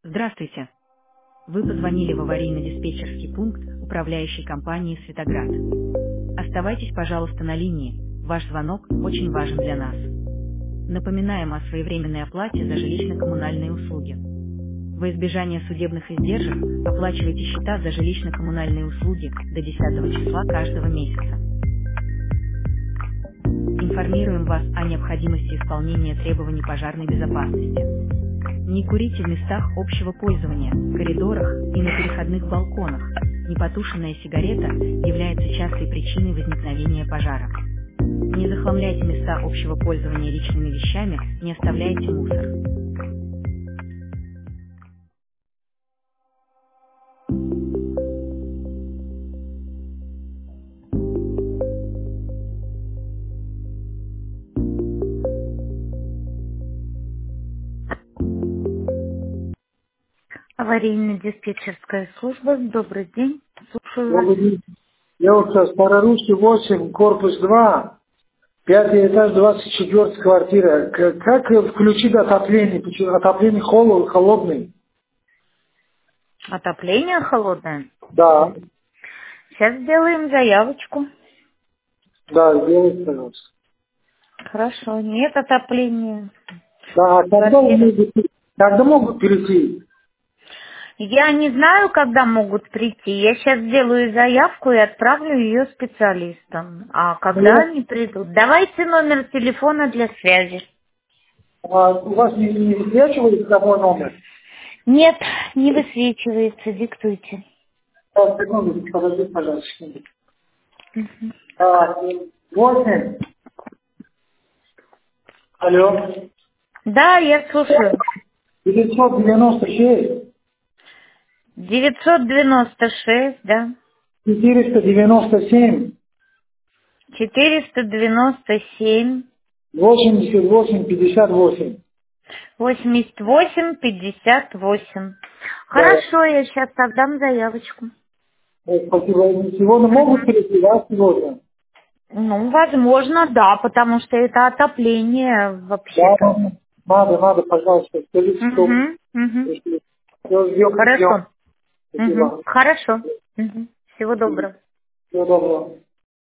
Здравствуйте. Вы позвонили в аварийно-диспетчерский пункт управляющей компании «Светоград». Оставайтесь, пожалуйста, на линии. Ваш звонок очень важен для нас. Напоминаем о своевременной оплате за жилищно-коммунальные услуги. Во избежание судебных издержек оплачивайте счета за жилищно-коммунальные услуги до 10 числа каждого месяца. Информируем вас о необходимости исполнения требований пожарной безопасности. Не курите в местах общего пользования, коридорах и на переходных балконах. Непотушенная сигарета является частой причиной возникновения пожара. Не захламляйте места общего пользования личными вещами, не оставляйте мусор. Аварийно-диспетчерская служба. Добрый день. Слушаю вас. Добрый день. Я вот сейчас Старорусский 8, корпус 2, пятый этаж, 24 квартира. Как включить отопление? Почему отопление холодный? Отопление холодное? Да, Сейчас сделаем заявочку. да, сделайте, пожалуйста. Хорошо. Нет отопления. Да, а Квартира. когда могут перейти? Я не знаю, когда могут прийти. Я сейчас сделаю заявку и отправлю ее специалистам. А когда Ну, они придут? Давайте номер телефона для связи. у вас не высвечивается такой номер? Нет, не высвечивается. Диктуйте. Так, секунду, подождите, пожалуйста. секунду. Мгм. 8, алло, Да, я слушаю. 996, 996, да. 497, 497, 88, 58. 8858. Да. Хорошо, я сейчас отдам заявочку. Спасибо. Сегодня могут перейти, да, сегодня? Ну, возможно, да, потому что это отопление Да, вообще-то. надо, пожалуйста, скажите, что Угу, угу. если все ждем. Хорошо. Угу. Спасибо. Хорошо. Угу. Всего доброго. Всего доброго.